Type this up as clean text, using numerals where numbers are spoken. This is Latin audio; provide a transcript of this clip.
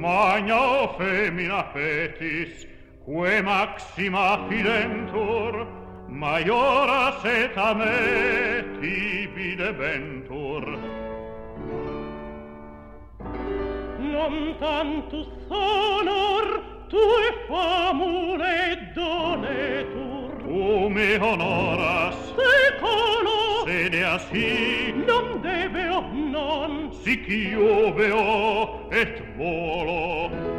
magna femina fetis, que maxima fidentur, maiora seta me tibi debentur. Non tantus honor, tue famule donetur. Tu me honoras, secolo, sede assi, non debeo, non, sic io veo et volo.